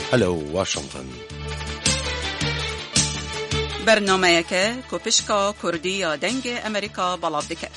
هلو واشنطن برنامه که کوپشکا کردی یا دنگ امریکا بلاب دکت.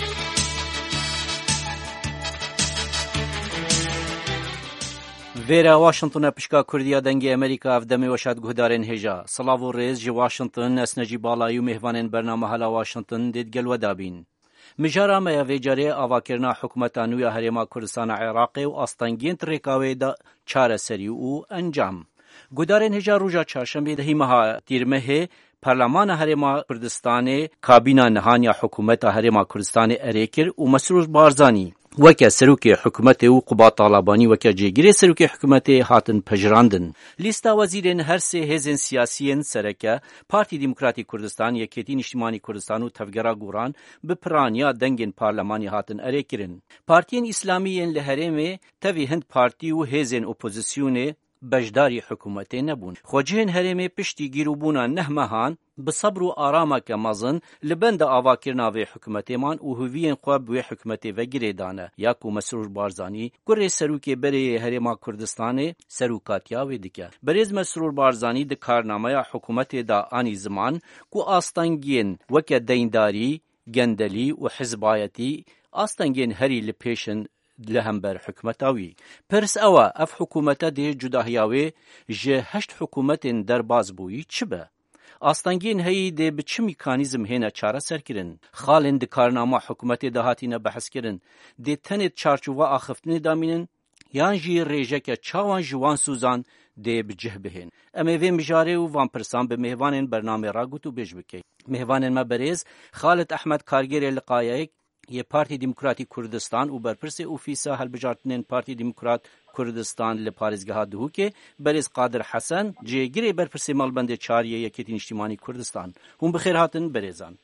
ویرا واشنطن پشکا کردی دنگ امریکا افدمی وشاد گهدارن هجا صلاف و ریز جی واشنطن اسنجی بالایی و مهوانین برنامه هلا واشنطن دید گل و دابین مجارا ما ویجاری آواکرنا حکومتانوی هریما کردستان عراق و آستانگین تریکاوی دا چار سری و انجام گهدارن هجا روژا چهارشنبه دهی ماه تیرمه پارلمان هریما کردستان کابینا نهانیا حکومت هریما کردستان اریکر و مسرور بارزانی وکه سروک حکومت و قبا طالبانی وکه جیگیری سروک حکومت هاتن پجراندن لیستا وزیرین هر سه هزین سیاسیین سرکه پارتی دموکراتی کردستان یکیتی نشتیمانی کردستان و تفگرا گوران به پرانیا دنگین پارلمانی هاتن اریکرن پارتین اسلامیین لهرمه تاوی هند پارتی و هزین اپوزیسیون بجداری حکومت نبون خوجهن هرمه پشتی گیروبونا نهمهان بصبر و آرامه که مزن لبند آواکرنا و حکومتمان و هویین خواب و حکومت و گریدانه یاکو مسرور بارزانی کره سروکی بری هرما کردستان سروکاتیا و دکه بریز مسرور بارزانی ده کارنامه حکومت دا آنی زمان کو آستانگین وکه دینداری گندلی و حزبایتی آستانگین هری لپیشن لهمبر حکومتاوی پرس اوا اف حکومتا ده جداهیاوی جه هشت حکومت در باز بویی چه به؟ آستانگین هی ده به چه میکانیزم هینا چاره سر کرن؟ خالن ده کارنامه حکومت ده هاتینا بحث کرن ده تنت چارچوبه آخفتنی دامینن یان جی ریجه که چاوان جوان سوزان ده بجه بهن اما وی مجاره و وان پرسان به مهوانن برنامه را گوتو بیج بکی مهوانن ما بریز خالد احمد کارگر لقایک یه پارتی دموکراتی کردستان و برپرس اوفیسا هلبجارتنین پارتی دموکرات کردستان لپارزگاه دهو که بریز قادر حسن جیگری برپرس مالبند چاریه یکیتی نشتیمانی کردستان هم بخیر هاتن بریزان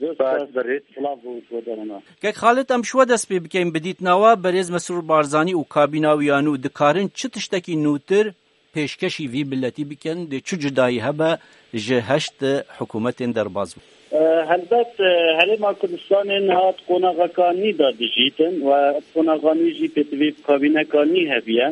که خالد ام شو دست پی بکیم بدیت نوا بریز مسرور بارزانی و کابیناویانو دکارن چه تشتکی نوتر پیشکشی وی بلتی بکن ده چو جدایی هبه جه هشت حکومت در باز هلبت هرما کردستان هات قناغاکانی داده جیتن و قناغانی جی پتویب کابینکانی هبیه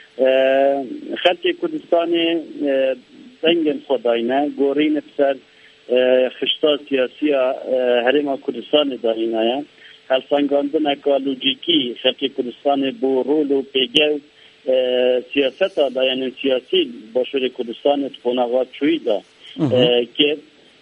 خلق کردستان دنگن خداینه گورین بسر خشتا سیاسی هرما کردستان دارینه هلسانگاندن اکالوجیکی خلق کردستان بو رول و پیگه سیاست دایان سیاسی باشور کردستان قناغات چوی دا که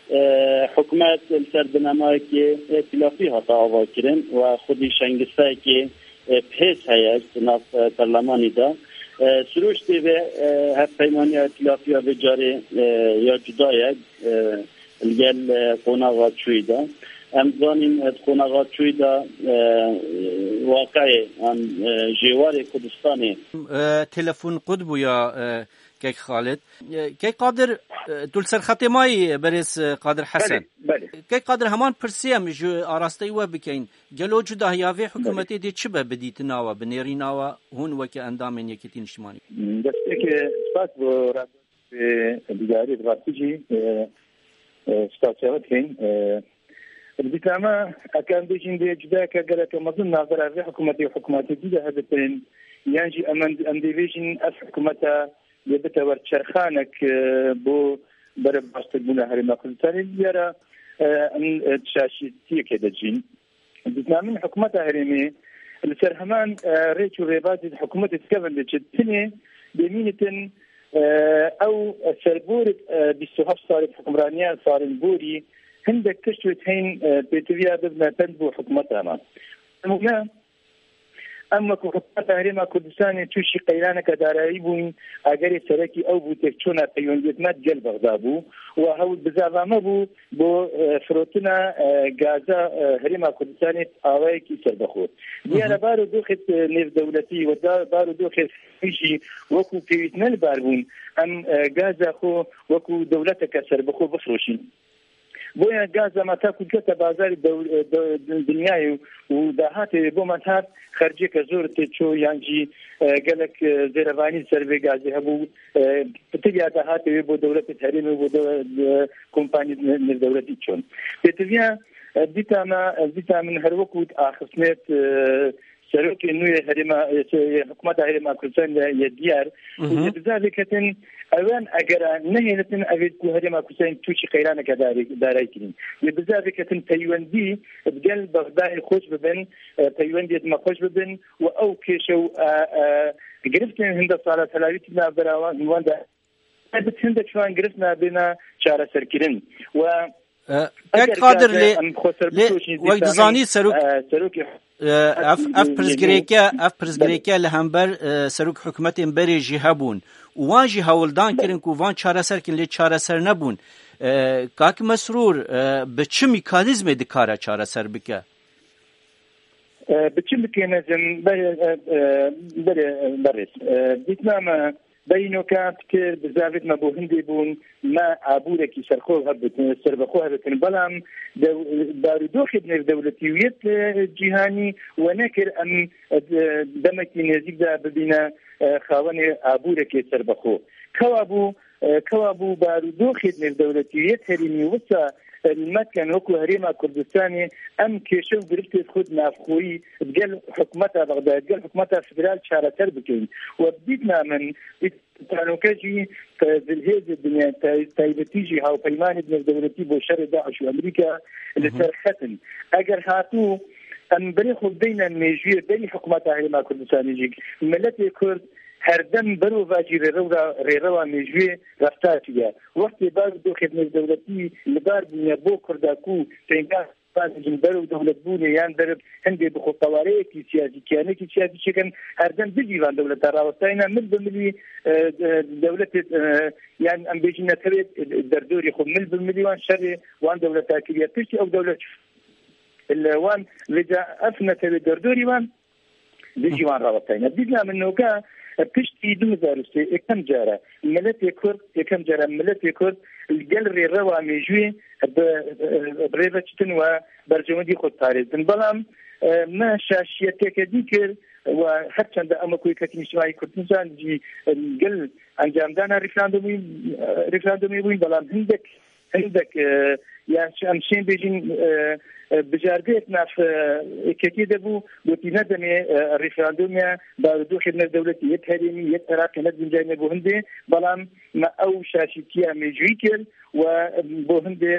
حکومت سردنمایی که ائتلافی هاتا آوا کرن و خودی شنگسته که پیس هیست ناف پرلمانی دا سروش دیوه هف پیمانی ائتلافی ها بجاره یا جدایه لگل قناغات چوی دا امزانیم قناغات چوی دا واقعی جوار کردستانی تلفون قدبو یا که خالد که قادر دول سر ختمای بریز قادر حسن که قادر همان پرسیم جو آراسته و بکین گلو جدا هیاوی حکومتی دی چه بدیت ناوا بنیری ناوا هون وکی اندام یکیتی نشمانی دسته که سپاس با رد بیداری دغاستیجی ستاسیوت کن بیتاما اکان بیشین دی جدا که گلت مظن ناظر اوی حکومتی دیده هدفین یانجی امدیویشن از حکومتا يبتور شرخانك بو برب باستقبول هرما كردستان يرى ان تشاشيتي كده جين بتنامين حكومه هرمي السرهمان ريتو ريبات حكومه تكفل لجتني بمينه او سربور بالسهاب صار حكمرانيه صار البوري عندك كشفت هين بيتويا بدنا تنبو حكومتها ما اما که حکومت هرما کردستان توشی قیرانه که دارایی بون اگر سرکی او بوده چون پیوندیت مد گل بغدابو و هاو بزاوامه بو با فروتنا گازا هرما کردستان آوایی کی سر بخور دیاره بارو دوخت نیف دولتی و بارو دوخت فیشی وکو پیویتنل باربون ام گازا خو وکو دولت که سر بخور بفروشین بویا گاز ما تا کجا بازار دنیای و دهات بو مذهب خرجی که زور تچو یانجی گلک زیروانی سروی گازی هبو بتویا دهات بو دولت تحریم و کمپانی دولتی چون بتویا دیتا من هر وقت آخرسنت سەرۆکی نوێ هەرێما حکوومەتە هەرێما کوردستان لە دیار بزافێکەتن ئەوان ئەگەرە نەهێنتن ئەوێت و هەرێما کوردستان تووشی قەیرانەکە دارایکردین لە بزافێکەتن پەیوەندی بگەل بەغدای خۆش ببن پەیوەندێت مەخۆش ببن و ئەو کێشە و گرفتن هەندە ساڵە تەلاویتی نابراوە هیواندا هەندە چوان گرفت نابێنە چارەسەرکردن و قادر لێ وەک دەزانی سەرۆکی ئەف پرزگرێکە لە هەمبەر سەرۆک حکومەتێن بەرێژی هەبوون وانژی هەوڵدان کردن و وان چارەسەرکردن لێ چارەسەر نەبوون کاک مەسرور بە چ میکانیزمێ دکارە چارەسەر بکە بچ میکانیزم بەڕێز دیتمامە بینۆکە پتر بزاوێت مە بۆ هەندێ بوون ما ئابوورێکی سەرخۆ هەبتن سەربەخۆ هەبتن بەڵام بارودۆخێت نێودەوڵەتیویەت جیهانی و نەکرد ئەم دەمەکی نێزیکدا ببینە خاوەنێ ئابوورێکی سەربەخۆ کەوا بوو بارودۆخێت نێودەوڵەتیویەت هەرێمی وسە المكان وكو هريما كردستاني ام كيشو درفتي خود نافخوي دقال حكومتها بغداد دقال حكومتها فدرال شارة تربكين وبديتنا من تانوكاجي في الهيز الدنيا تايبتيجي هاو بيمان ابن دولتي بو شر داعش وامريكا اللي ترختن اگر هاتو ام بريخو بين الميجوية بين حكومتها هريما كردستاني جيك ملتي كرد هردم برو واجی ریروا میجوی رفتاتیه وقتی باز دو خدمت دولتی لبار دنیا بو کرداکو تنگاه بازجن برو دولت بونه یان در هندی بخو طواره کی سیاسی کیانه کی سیاسی چکن هردم بجیوان دولت راوستاینا مل بملی دولت یان ام بیجنه ترید در دوری خو مل بملی وان شر وان دولت اکیه تشتی او دولت وان لجا افنه ترید در دوری وان بجیوان راوستاینا دیدنا منو که پشتی 2003 یکم جاره یکم جاره ملت کرد الجل روا میجوی بريفة چتن و برجمدی خود پارێزن بەڵام ما شاشیەتێکە دیکرد و هەرچەندە ئەمە کۆیکەتی نیشتیمانی کوردستان جی گەل ئەنجامدانا ریفراندۆمی بووین بەڵام هەندێک یان ئەم شێن بێژین بجارگەیەک ناف ئێکێتی دەبوو گوتی نەدەمێ ریفراندۆمیە بارودۆخی نەردەوڵەتی یەک هەرێمی یەک عێراقی نەدەنجانێ بۆ هەندێ بەڵام ئەو شاشیتیە مێژووی کرد و بۆ هەندێ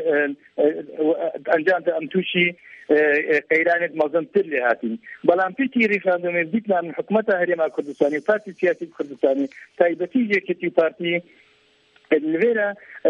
ئەنجامدا ئەم تووشی قەیرانێک مەزنتر لێ هاتین بەڵام پێتی ریفراندۆمی دیتنا من حکومەتە هەرێما کوردستانی پارتی سیاسی کوردستانی تایبەتی یەکێتی پارتی لێرە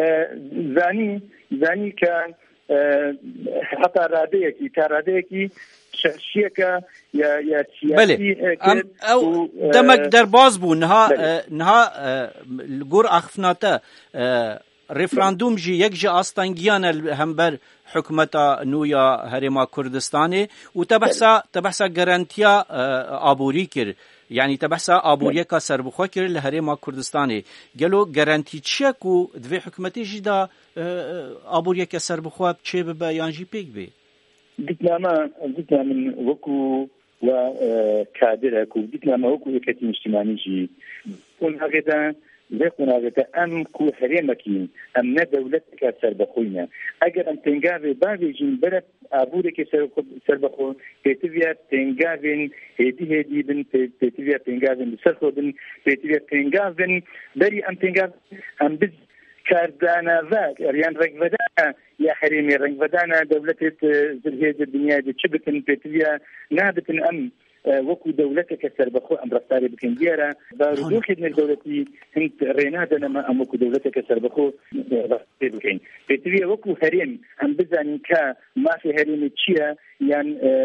زانی کە حتا ڕادەیەکی شەخصیەکە یا سیاسی ئەو دەمەک دەرباز بوو نها گۆر ئاخفناتە ریفراندوم جی یک جی ئاستانگیانە هەمبەر حکومەتە نویا هەرێما کوردستانê û te behsa garantiya aborî kir yani te behsa aboriyeka serbixwe kir li Herêma Kurdistanê gelo garantî çiye ku divê hikûmetê jî da aboriyeke serbixwe çê bibe yan jî pêk bê dîtna min wekû we kadir ku dîtna me wekû yeketî niştimanî jî qûnavêda لێقوناوێتە ئەم کو هەرێمەکین ئەم نە دەولەتێکە سەربەخۆینە ئەگەر ئەم تێنگاوێ باوێژین بەرە ئابوورێکی سەربەخۆ پێتویە تێنگاوێن هێدی بن پێتویە تێنگاوێن بسەرخۆ بن پێتویە تێنگاوێن بەری ئەم تێنگاو ئەم بز کارداناڤە یان ڕێگڤەدانە یا هەرێمی ڕێگڤەدانە دەولەتێت هێزە دنیای چ بکن پێتویە نابتن ئەم وەکو دەولەتێکە سەربەخۆ ئەم ڕەفتارێ بکەن دیارە بارودۆخی نێودەوڵەتی هەند ڕێنادەنەمە ئەم وەکو دەولەتێکە سەربەخۆ ڕەفتێ بکەین پێتویە وەکو هەرێم ئەم بزانین کە مافی هەرێمی چییە یان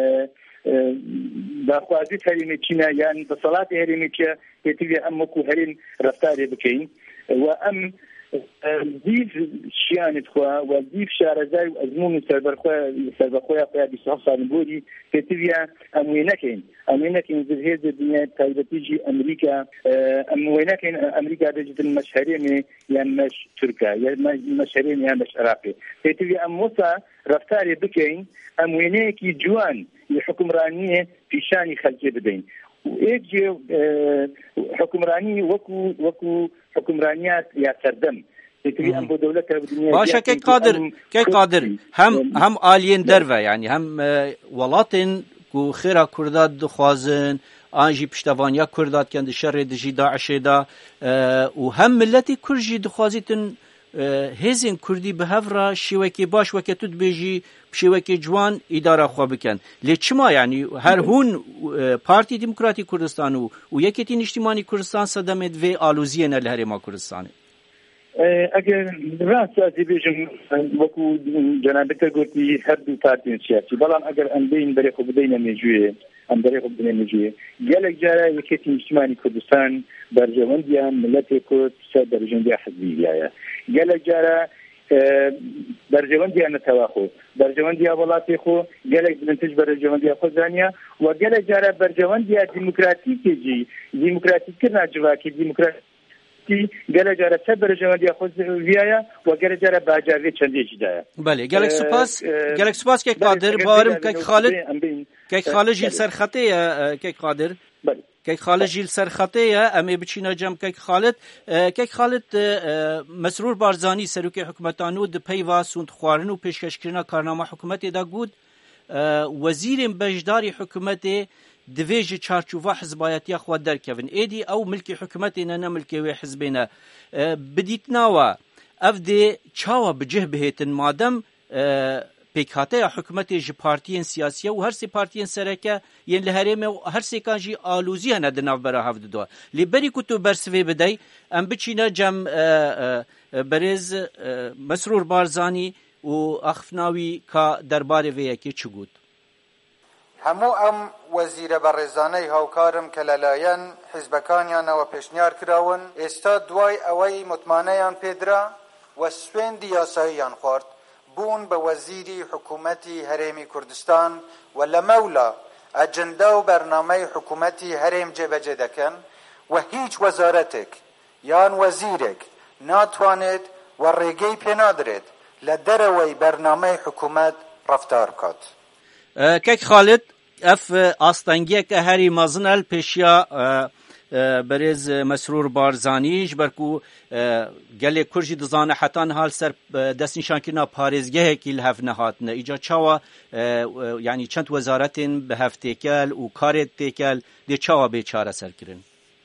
داخوازیت هەرێمی چینە یان دەسەڵاتی هەرێمی چییە پێتویە ئەم وەکو هەرێم ڕەفتارێ بکەین و ئەم دیف شیانت خوا و دیف شارەزای و ئەزمون سەربەخۆیە خۆیان 27 ساڵ بۆری پێتویە ئەموێ نەکەین هێزە دنیای تایبەتیژی ئەمریکا ئەموێ نەکەین ئەمریکا دەجدن مەش هەرێمێ یان مەش تورکا یان مەش هەرێم یان مەش عێراقێ پێتویە ئەم وەسا ڕەفتارێ بکەین ئەم وێنەیەکی جوان حکومڕانیە پیشانی خەڵکێ بدەین ئێجێ حکومڕانی وەکو حکومڕانیات یا سەردەم باشە کەی قادر هەم ئالiyên derve yani hem welatên کو خیرا کردات دخوازن آنجی پشتوانیا کردات کند شر دجی داعش دا و هم ملتی کرجی دخوازیتن هزین کردی به هفرا شوکی باش وکتود بیجی شوکی جوان اداره خواه بکن لی چما یعنی هر هون پارتی دموکراتی کردستان و یکیتی نشتیمانی کردستان صدمت و آلوزیه نل هرما کردستانه اگر راست ازی بیجم وکو جنابت گوتی هر دو پارتی سیاسی بلان اگر اندین بری خوب دین میجویه ام بری خوب دین میجویه گلک جاره یکیتی نشتیمانی کردستان برجوندیان ملت کرد سر برجوندیا حزبیه گلک جاره برجوندیا نتواخو برجوندیا ولاتی خو گلک بنتج برجوندیا خزانیا و گلک جاره برجوندیا دموکراتیکی جی دموکراتیک ناجواکی دموکرات گله جاره سه برجوندیا خود ویایا و گله جاره باجاوی چندی جدایا بله گلک سپاس که قادر بارم که خالد جیل سرخطه که قادر که خالد جیل سرخطه امی بچینا جم که خالد مسرور بارزانی سروک حکومتانو د پیوا سوند خوارن و پیشکش کرنا کارنامه حکومت دا گود وزیر بجداری حکومت دویج چارچوبه حزبایتی خود درکوین ایدی او ملکی حکومتی نه ملکی و حزبینا بدیتناوا افدی چاوا بجه بهتن مادم پیکاته حکومتی ج پارتیین سیاسی و هر سی پارتیین سرکه ین لهریم و هر سی کانجی آلوزی هنه دناو برا هفت دو لیبری کتو برسوی بدی ام بچینا جم برز مسرور بارزانی و اخفناوی که درباره ویکی چگود همو ام وزیر برزانه هاوکارم که للاین حزبکانیان و پیشنیار کراون استاد دوای اوی مطمانیان پیدرا و سوین دیاساییان خورد بون به وزیری حکومتی هریمی کردستان و لمولا اجنده و برنامه حکومتی هریم جبجه دکن و هیچ وزارتک یان وزیرک ناتوانید و ریگی پینادرید لدروی برنامه حکومت رفتار کد که خالد اف آستانگیه که هری مازنال پیشیا برز مسرور بارزانیش برکو گله کرجی دزانه حتان حال سر دست نشان کنا پارزگه که الهف نهاتنه ایجا چاوا یعنی چند وزارتین به هفته کل و کارت تکل دی چاوا بیچاره سر کرن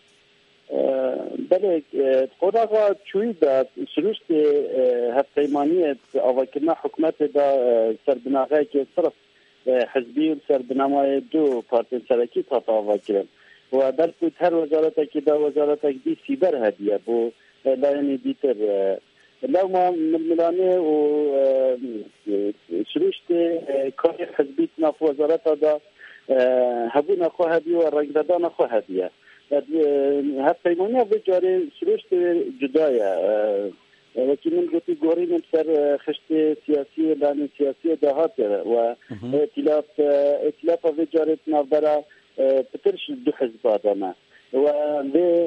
بله خدا چوی دا سروشت هفتیمانیت آواکرنا حکومت دا سربناغه که صرف حزبی و سربنامه دو پارتی سرکی تا آواکرن و بلکه هر وزارت که دا وزارت دی سیبر هدیه بو لایانی دیتر لو ما ملانه و سروشت کار حزبی ناف وزارت دا هبو نخواه هدیه و رنگ دادان نخواه هدیه هر پیمانی بجاره سروشت جدایه وکی من گوتی گوریم سر خشت سیاسی لانی سیاسی دهات و ائتلاف بجاره نافبرا پترش دو حزب آدمه و به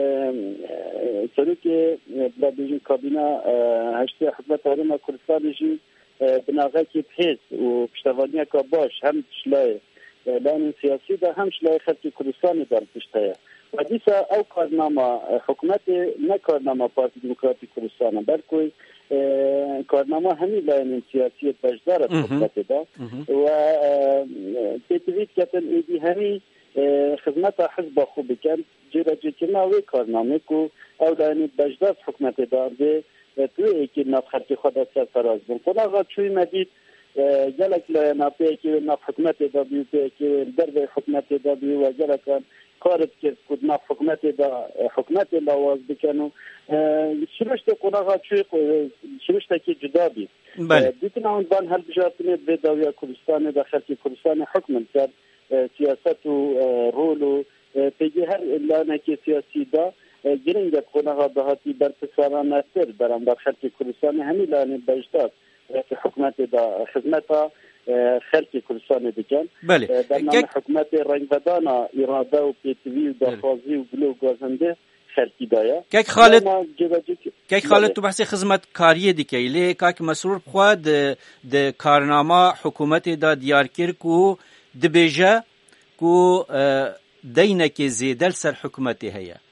سروک بلادجی کابینا هشتی حکمت هرما کردستان جی بناغه که پهز و پشتوانیه که باش هم شلای لانی سیاسی ده هم شلای خلقی کردستانی در پشتایه و دیسا او کارنامه حکومت نه کارنامه پارتی دموکراتی کردستان بلکه کارنامه همین لاین سیاسی بجدار حکومت دا و تطبیق کردن ایدی همین خدمت حزب خوب کن جرا جتنا و کارنامه کو او لاین بجدار حکومت دا به توی که نفخت خود سرفراز بون خدا چوی مدید جلک لاین اپی که نف حکومت دا بیو که در حکومت دا بیو و جلک کارت که کدنا حکومت لواز بکنو شرشت قناغا چوی شرشت که جدا بید دیتنا اون بان هل بجارتنه به داویا کردستان داخل کردستان حکم کرد سیاست و رول و پیگی هر لانه که سیاسی دا گرنگ قناغا دهاتی برپساران نستر برام داخل کردستان همین لانه بجداد که حکومت دا خدمتا خلق کردستان دیگن برنامه حکومت رنگ بدانا اراده و پیتوی و دخوازی و گلو گازنده خلقی دایا که خالد تو بحث خدمت کاری دیگه لی که مسرور خود د کارنامه حکومت دا دیار کر کو دبیجه کو دینه که زیدل سر حکومتی هیا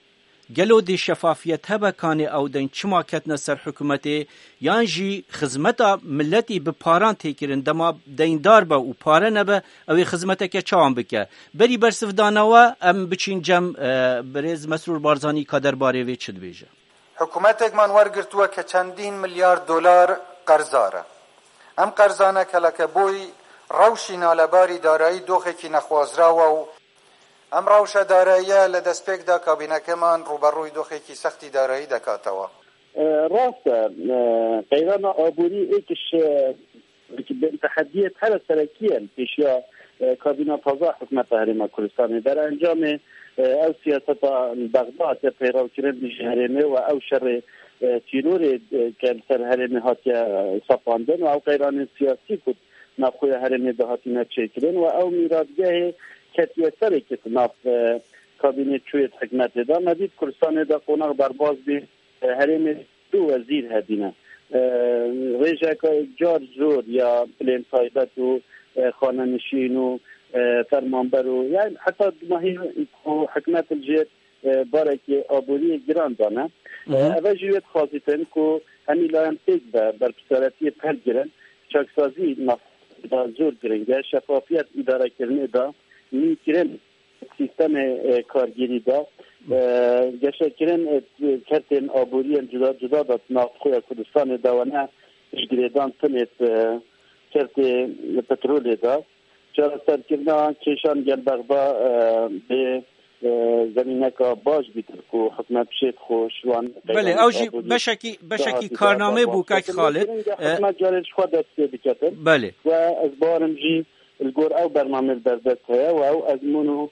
گلو دی شفافیت هبکانه او دین چما کتن سر حکومتی یان جی خدمتا ملتی به پاران تکرن دما دیندار با و پاره نبه او خدمتا که چاوان بکه بری برسف دانوا ام بچین جم برز مسرور بارزانی کادر باره وی چد بیجه حکومتك من ورگرتوه که چندین میلیارد دلار قرضاره ام قرضانه کلکه بوی روشی نالباری دارایی دوخه کی نخوازراوه و ام روش دارایی لدسپیک دا کابینه کمان روبروی دوخه کی سختی دارایی دکاتوا راسته قیران آبوری ایکش بین تحدیت هر سرکیه پیشیا کابینه تازه حکمت هرم کردستان در انجام او سیاست بغداد پیرو کردن هرمه و او شر تیرور که سر هرمه هاتی سپاندن و او قیران سیاسی بود نخوی هرمه ده هاتی نچکرن و او میرادگاه کتیه سره که ناف کابینه چویت حکمت ده ندید کردستان ده قناق برباز بی هرمه دو وزیر هدینه ریجه که جار زور یا پلین تایبت و خانه نشین و فرمانبر و یعنی حتی ماهی حکمت الجير بارك آبوری گران دانه اوه جویت خواستن که همی لایم پیک بر پسارتی پر گرن چاکسازی نفتا زور گرنگه شفافیت اداره کرنه دا می کرن سیستم کارگیری دا گشه کرن کرتن آبوری جدا جدا دا نافخوی کردستان دوانه اشگریدان تنیت کرت پترول دا چرا سرکردن کشان گل بغدا به زمینه که باش بیتر که حکمت شد خوشوان بله اوجی بشکی کارنامه بو که خالد حکمت جارش خود دسته بکتن بله و از بارم جی الگور او برنامه در دست های و او از منو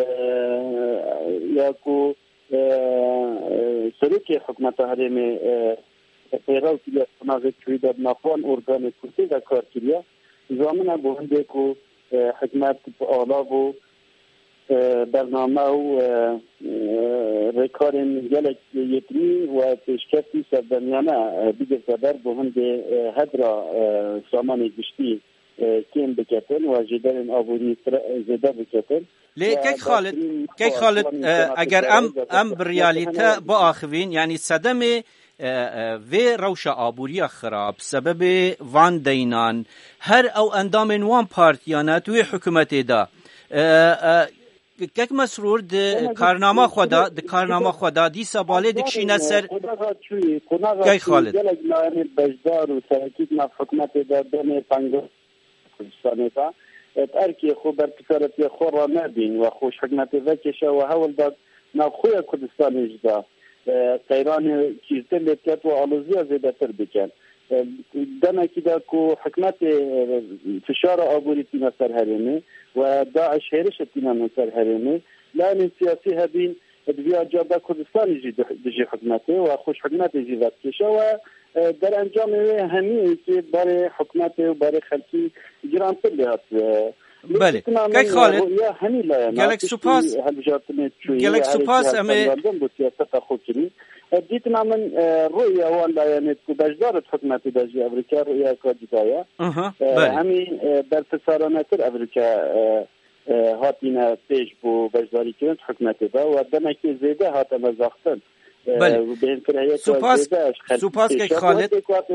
یا که سرک حکمت هرم پیراو کلیه سناغت چویده نافوان ارگان کسی و کار کلیه زامنه بونده که حکمت آلاف و برنامه و رکارن گلک یتمی و پیشکفتی سردمیانه بیگر زبر بونده هدرا سامان گشتی کم بکتن و جدرن آبوری زده بکتن لی که خالد اگر ام بریالیته با آخوین یعنی صدم و روش آبوری خراب سبب وان دینان هر او اندام وان پارتیانات و حکومت دا که مسرور د کارنامه خدا دی سباله دکشی نصر که خالد بجدار و سرکیت نف حکومت دا دن پنگو کردستانه ارکی خوب بر پسارتی خور را نبین و خوش حکمت وکشه و هول داد نفخوی کردستان اجدا قیران چیزده لیتیت و آلوزی زیده تر بکن دمه که دا که حکمت فشار آبوری تینا سر هرمه و داعش هرش تینا سر هرمه لان سیاسی هبین دویا جابه کردستان جی حکمته و خوش حکمت جی وقت کشه و در انجام همیه که برای حکمت و برای خلکی گران پر لیهات بله که خالد گلک سپاس همه دیتنا من روی اوان لایانت که بجدارت حکمت داجی امریکا روی کادیدایا همین در فسارانه تر امریکا هاتینا پیش بو بجداری کرد حکمت دا و دمکی زیده هات مزاختن بله سپاس که خالد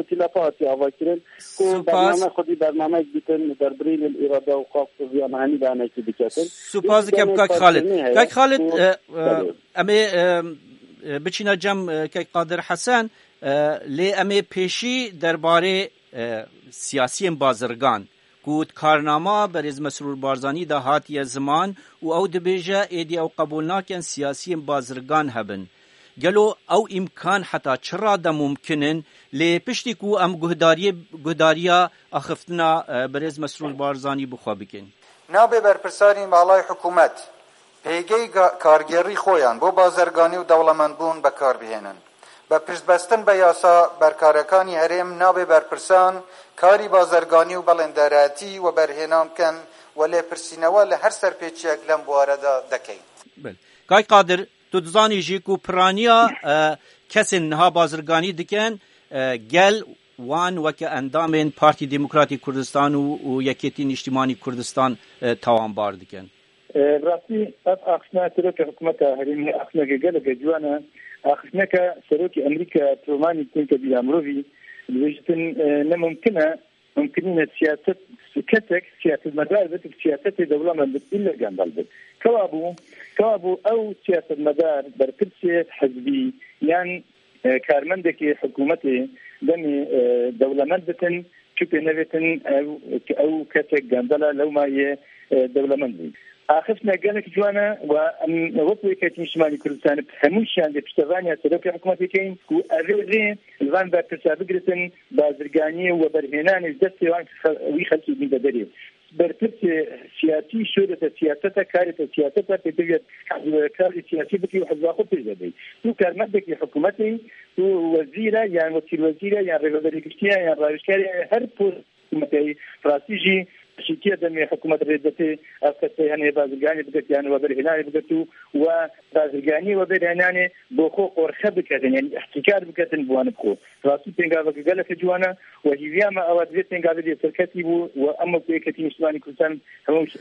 برنامه خودی برنامه بیتن در برین الاراده و قاف ویان همی دانه که بکتن سپاس که خالد امی بچینا جم که قادر حسن لی امی پیشی درباره سیاسی بازرگان گوت کارنامه بریز مسرور بارزانی ده هاتی زمان و او دبیجه ایدی او قبول ناکن سیاسی بازرگان هبن گلو او امکان حتی چرا ده ممکنن لی پشتی کو ام گهداریا اخفتنا بریز مسرور بارزانی بخوا بکن نابه برپرسانی بالای حکومت پیگی کارگری خویان بو بازرگانی و دولمندبون بکار بهینن با پشت بستن به یاسا برکارکانی هرم نابه برپرسان کاری بازرگانی و بلندراتی و برهنام کن ولی پرسینوا لهر سرپیچی اگلم بوارده دکی بله کای قادر تو دزانی جی کو پرانیا کسی نها بازرگانی دکن گل وان وکه اندامین پارتی دموکراتی کردستان و یکیتین اجتماعی کردستان توانبار دکن راستی اخشنا سروک حکومت هرمی اخشنا گله جوانا اخشنا که سروک امریکا تومانی تنک بیامروی وجدن نممکنه ممكن سياسة كتك سياسة مدار بس سياسة دولة من إلا جنبال بس كوابو أو سياسة مدار بركبسة حزبي يعني كارمندك حكومتي دمي دولة مندتن شوفي نبتن أو كتك جنبالة لو ما هي دولة مندي آخفنا قالك جوانا ووطوي كاتين شمالي كردستان بحموش عند بشتغانيا سلوكي حكومتي كين وأريد الغان بارتسابقرتن بازرقانية وبرهنان الدستي ويخلصوا من بدري برتبت سياسي شورة سياسة كارثة سياسة تبيت كارثة سياسي بكي وحزاقه تجدي تو كارمدك حكومتي تو وزيرة يعني وكيل وزيرة يعني رئيس كشتيا يعني رئيس كاري هر بوست حكومتي فراسيجي شيكيه دمي حكومه ريدتي اكثر يعني بازرقاني بقت يعني وبرهناني بقتو وبازرقاني وبرهناني بوخو قرخبك يعني احتكار بقت بوان بخو راسو تنقابك قالك جوانا وهي ما اود تنقاب دي سركتي واما كيكتي اسلامي كلسان همش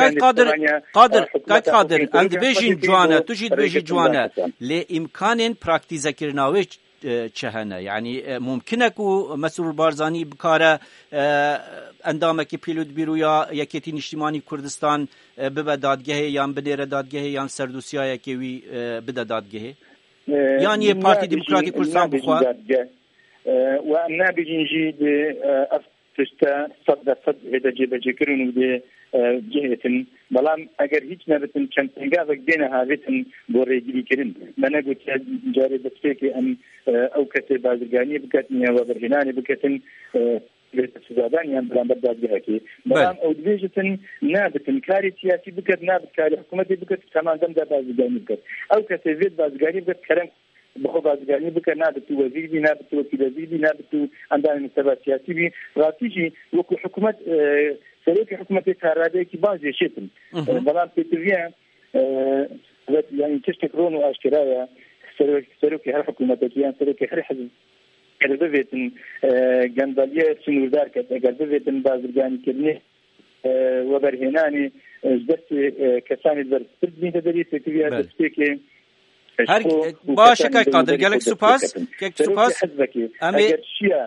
قادر اند بيجين جوانا تجد بيجي جوانا لامكان براكتيزا كرناوي چهنه يعني ممکنه که مسئول بارزانی بکاره اندامکی پیلود بیرویا یکیتین اجتماعی کردستان ببه دادگاه یا بنیر دادگاه یا سردوسیا یکیوی بده دادگاه يعني بارتي ديمقراطي كردستان بخوا وأنا بيجي افتشتا صد هذا جيكرون ودي جهة بلام اگر هیچ نبتن چند تنگاوك دينا هاوتن بوريجي كرن من قلت جاري بسفيك ام او كتب بازرگاني بكتن وبرهناني بكتن سودان يعني بلان بدات بهاكي بلام او ديجتن نابتن كاري سياسي بكت نابت كاري حكومتي بكت تمام دم دا بازرگاني بكت او كتب بازرگاني بكت كرم بخو بازرگاني بكت نابت وزير بي نابت وكيل وزير بي نابت عندنا مستوى سياسي بي راتيجي وكو حكومت سلوك حكومة كهربائية كبازي شتم بلان بيتويا يعني تشتكرون واشكرايا سلوك هر حكومة كيان سلوك هر حزب كذبتن جندالية سنوردار كذبتن بازرگاني كرني وبرهناني جدت كساني درس تبني تدريس بيتويا تشتكي هر باشه که قادر گلک سپاس اگر شیا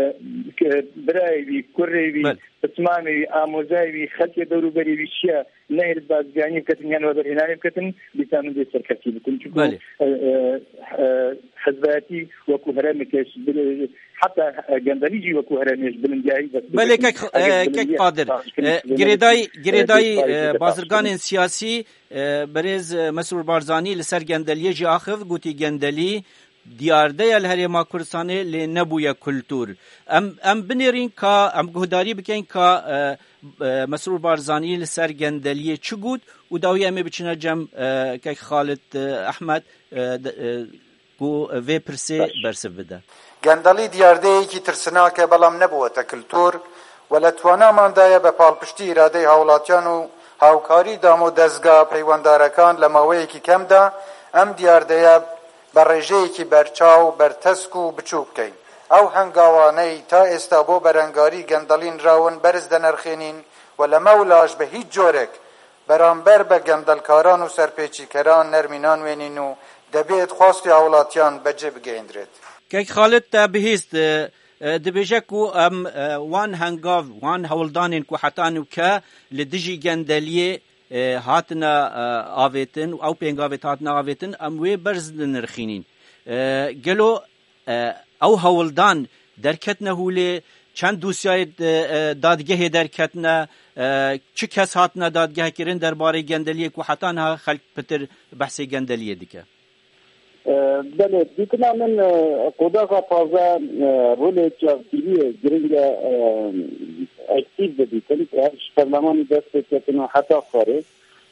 برای کوری تمامی آموزایی خلق دورو بری ویشیا نه بازگانی بکتن یعنی وبرهنانی بکتن بیتامین دی سرکتی بکن چون حزباتی و کوهرمی کش حتی گندالیجی و کوهرمیش بلندیایی بله که قادر گریدای بازرگان سیاسی برز مسئول بارزانی لسر گندالیه جی آخف گوتی گندالی دیارده الهریما کردستانه لنبویا کلتور ام بنیرین که ام گهداری بکن که مسئول بارزانی لسر گندلیه چی گود و داوی امی بچنه جم که خالد احمد گو وی پرسه برسه بده گندلی دیارده ای که ترسناکه بلام نبوته کلتور ولتوانا ماندایه به پالپشتی اراده هاولاتیان و هاوکاری دامو دزگاه پیواندارکان لماوهی که کم ده ام دیارده برژه‌ایکی برچاو برتسک و بچوب کەین ئەو هەنگاوانەی تا ئێستا بۆ بەرەنگاری گەندەڵین راون بەرز دەنرخێنین و لە مەولاش بە هیچ جۆرێک بەرامبەر بە گەندەڵکاران و سەرپێچیکەران نەرمینان وێنین و دەبێت خواستی هاوڵاتیان بەجێ بگەیەندرێت کەک خالد تا بهێست دەبێژە و ئەم وان هەنگاو وان هەوڵدانên ku hetan ke li dijî gendeliyê هاتنا آویتن او پنگاویت هاتنا آویتن اموی برز نرخینین گلو او هولدان درکتنه هولی چند دوسیای دادگه درکتنه چه کس هاتنا دادگه کرن درباره گندلیه که حتی نه خلق پتر بحث گندلیه دیگه بله دیگه من قداغا پازا رول جاویلی گرینگ اکتیو بدیتن که پارلمانی دست کتن حتی خاره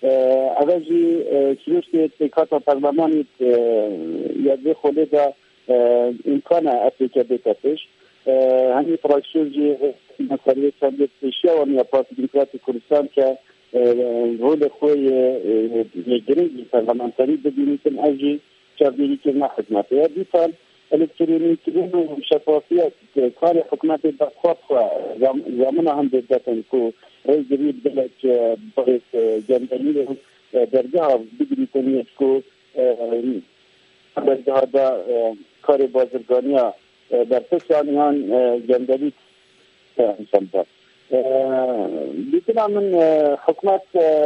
اولی کلوشت تکات پارلمانی یاد خود دا امکان اپلیکه بکتش همین پراکشن جی مسئله سندیت پیشیا و نیا پارتی دموکراتی کردستان که رول خوی گرینگ پارلمانتاری بدینیتن اجی جاویلی که نه خدمت یا دیتن الکترونیکی و شفافیت کار حکومت دستخواه زمان هم دادن که ريجري بدلك بغيت جندلي درجة بيجري تنيسكو درجة هذا كاري بازرگانيا در پسانیان جندلی سمت بیتنا من حکمت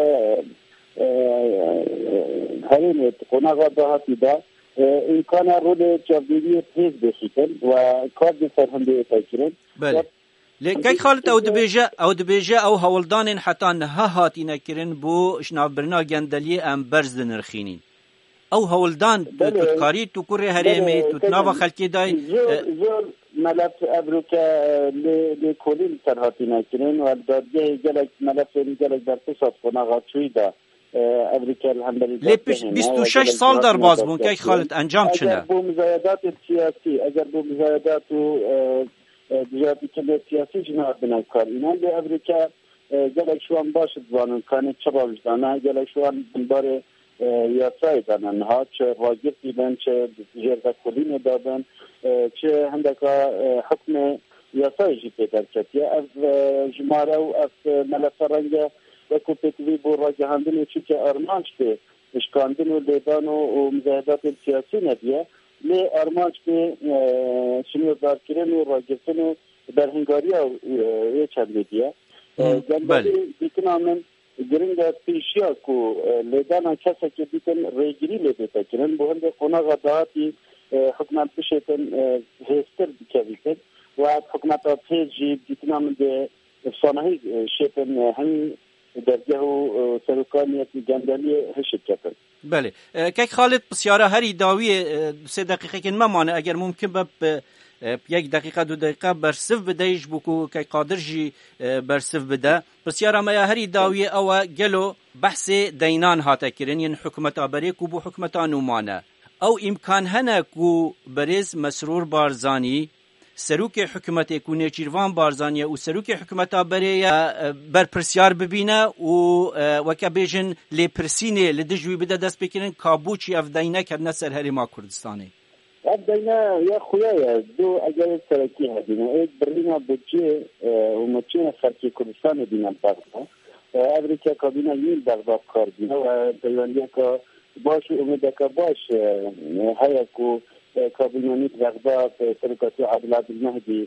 هرین قناغ دهاتی دا امکان رول جابدیری تیز بخیتن و کار فرهنده تاکرن. بله. لکه خالد او دبیجه او هولدان حتی نه هاتی نکرن بو شنابرنا جندلی ام برز نرخینین. او هولدان تکاری تو کره هریمی تو تناو خلکی دای زور ملف ابروکا لکولیل ترهاتی نکرین و دادگه جلک ملف جلک در تصاد قناغات شوی دا ابروکا الهندری لی 26 سال در باز بون که خالد انجام چنه؟ اگر بو مزایدات سیاسی اگر بو مزایدات و دیجاتی که سیاسی جناب بناکار اینان لی ابروکا جلک شوان باشد زانون کانه چبا وجدانه جلک شوان بنباره یاسای دانن ها چه واجبی بن چه جرده کلین دادن چه هندکا حکم یاسای جی پیدا کتیه از جماره و از ملف رنگ و کپیتوی بو راجهاندن چی که ارمانش به اشکاندن و لیدان و مزاهدات سیاسی ندیه لی ارمانش به شنو دارکرن و راجفتن و برهنگاری یه چند دیه جنبالی بیتنا من گرنگ پیشیا کو لیدانا کسا که بیتن ریگری لیده کرن بو هنده قناغ دهاتی حکمت بشیتن هستر بکویتن و حکمت پیجی بیتنا من ده افسانهی شیتن هم درجه و سرکانیت جندلی هشت کتن. بله. که خالد بسیاره هری داوی 3 دقیقه که ممانه اگر ممکن به 1 دقیقه 2 دقیقه برسف بدهش بکو که قادر جی برسف بده بسیار ما هری داوی او گلو بحث دینان هاته کرن ین حکومت آبری کو بو حکومت آنومانه او امکان هنه کو بریز مسرور بارزانی سروک حکومت کونه چیروان بارزانی و سروک حکومت آبری بر پرسیار ببینه و که بیجن لی پرسینه لدجوی بده دست بکنن کابوچی اف دینه کرنه سر هریما کردستانه ابدينا يا خويا دو اجل تركي هذينا ايه برلينا بجي ومتشينا فركي كردستان دينا بغداد امريكا كابينا يل بغداد كاردينا وبيانيكا باش امدكا باش هياكو كابينا نيت بغداد تركاتي عبد العزيز المهدي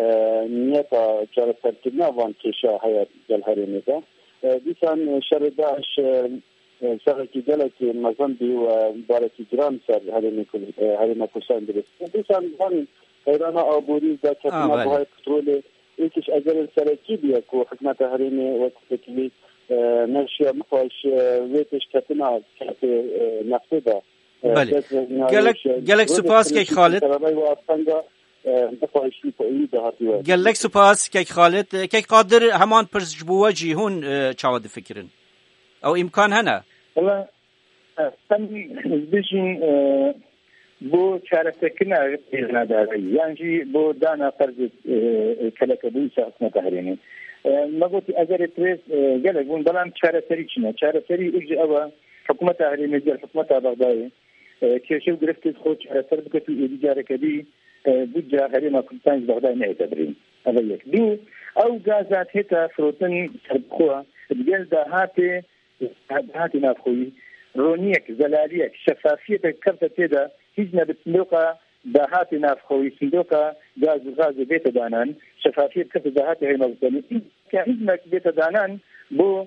نيتا جرى تركينا وان كيشا هيا الهرميدا ديسان شرداش سرکی جلکی مزندی و بارکی جرام سر هرم کشان درست. دیشان من ایران آبوری دا کتنا بهای پترول یکیش اگر سرکی بیا کو حکمت هرم وقتی که نشیا مخاش ویتش کتنا کت نفته دا. بله. گلک سپاس که خالد. گلک سپاس که خالد که قادر همان پرسجبوه جیهون چاود فکرن. او امکان هنه؟ والله تمی بيجين بو شاركتنا غير داري يعني بو دانا فرض كلكبوي ساعتنا تهريني ما قلت اگر تريس قال يقول بلان شاركتريشنا شاركتري اجي ابا حكومه تهريني ديال حكومه بغداد كيشو درفت خو شاركتر بكتو اداره كدي بوجا هريما كنتان بغداد نعتبرين هذا يك دو او غازات هتا فروتن سربخوا ديال دهاتي نافخوي رونيك زلاليك شفافيتك كرت تيدا هجنا بتلوقا دهاتي نافخوي صندوقا غاز بيت دانان شفافيه كرت دهاتي هي موزني كهجنا بيت دانان بو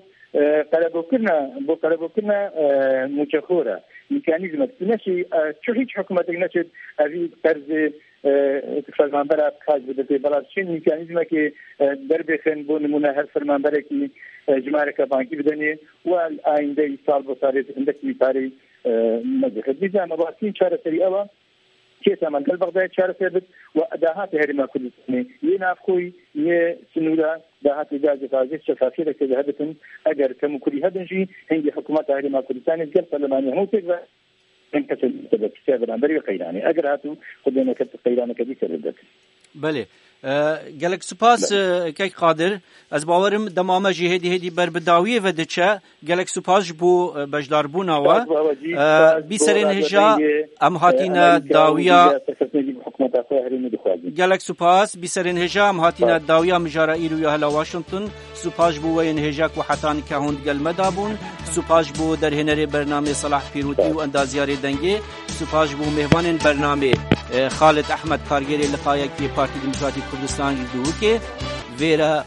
قلبو كنا مشخوره ميكانيزم نشي شو هيك حكومه نشد هذه طرز فرمانبر خاص بده بلاد شين ميكانيزم كي درب خن بو نمونه هر فرمانبر كي جمارك بانكي بدني والآينده سال بصاري عندك مثالي مدخل بيزا مباسين شارع سريعة كيسا من قلب بغداد شارع سريعة وأداهات هرما كردستاني ينافخوي يسنولا داهات إجازة فازي شفافية لك هدفن أجر كمكري هدنجي هنجي حكومات هرما كردستاني قلب برلمانيا هو تقبل انكسر سبب سيابر عمبري وقيراني أجر هاتو خدنا قيراني كدي كردك بله گلک سپاس که قادر از باورم دمامه جهدی هدی بر بداویه و دچه گلک سپاس بو بجدار بونا و بی سرین هجا ام هاتینا داویا حکومت خو هرمی دخوازی گلک سپاس بیسرین هجام هاتینا داویا مجارا ایرو یا هلا واشنطن سپاس بو وین هجاک و حتان که هند گل مدابون سپاس بو در هنر برنامه صلاح پیروتی و اندازیار دنگی سپاس بو مهمان برنامه خالد احمد کارگری لقای کی پارتی دموکراتیک کردستان دو که ویرا